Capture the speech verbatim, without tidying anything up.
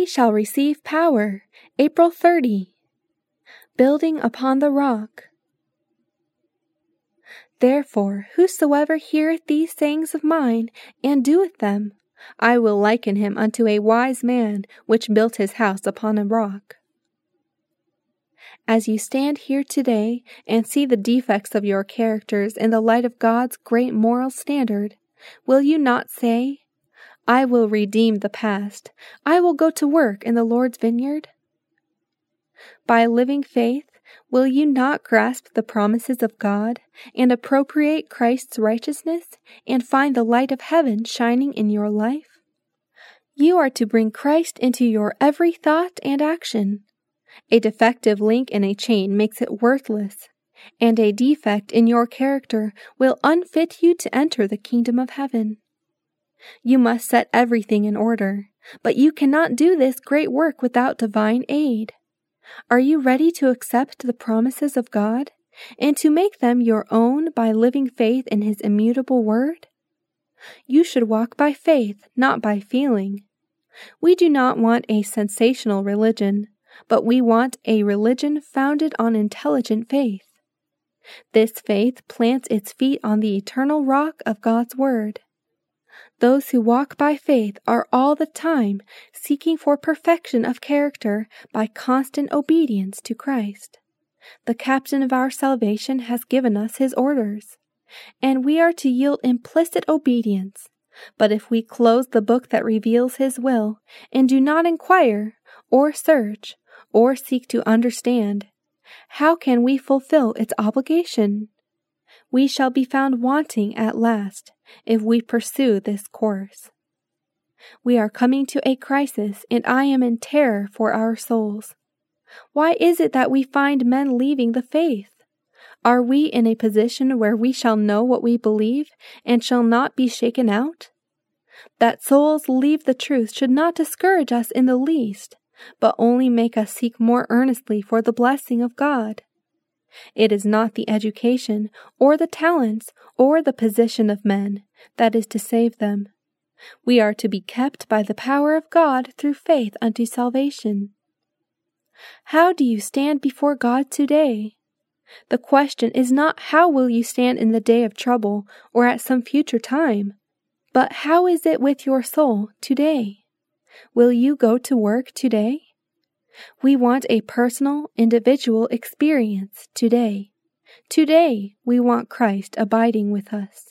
shall receive power. April thirtieth. Building upon the rock. Therefore, whosoever heareth these sayings of mine, and doeth them, I will liken him unto a wise man, which built his house upon a rock. As you stand here today and see the defects of your characters in the light of God's great moral standard, will you not say, I will redeem the past. I will go to work in the Lord's vineyard? By living faith, will you not grasp the promises of God and appropriate Christ's righteousness and find the light of heaven shining in your life? You are to bring Christ into your every thought and action. A defective link in a chain makes it worthless, and a defect in your character will unfit you to enter the kingdom of heaven. You must set everything in order, but you cannot do this great work without divine aid. Are you ready to accept the promises of God and to make them your own by living faith in His immutable word? You should walk by faith, not by feeling. We do not want a sensational religion, but we want a religion founded on intelligent faith. This faith plants its feet on the eternal rock of God's word. Those who walk by faith are all the time seeking for perfection of character by constant obedience to Christ. The captain of our salvation has given us his orders, and we are to yield implicit obedience. But if we close the book that reveals his will and do not inquire, or search, or seek to understand, how can we fulfill its obligation? We shall be found wanting at last if we pursue this course. We are coming to a crisis, and I am in terror for our souls. Why is it that we find men leaving the faith? Are we in a position where we shall know what we believe and shall not be shaken out? That souls leave the truth should not discourage us in the least, but only make us seek more earnestly for the blessing of God. It is not the education, or the talents, or the position of men that is to save them. We are to be kept by the power of God through faith unto salvation. How do you stand before God today? The question is not how will you stand in the day of trouble or at some future time, but how is it with your soul today? Will you go to work today? We want a personal, individual experience today. Today, we want Christ abiding with us.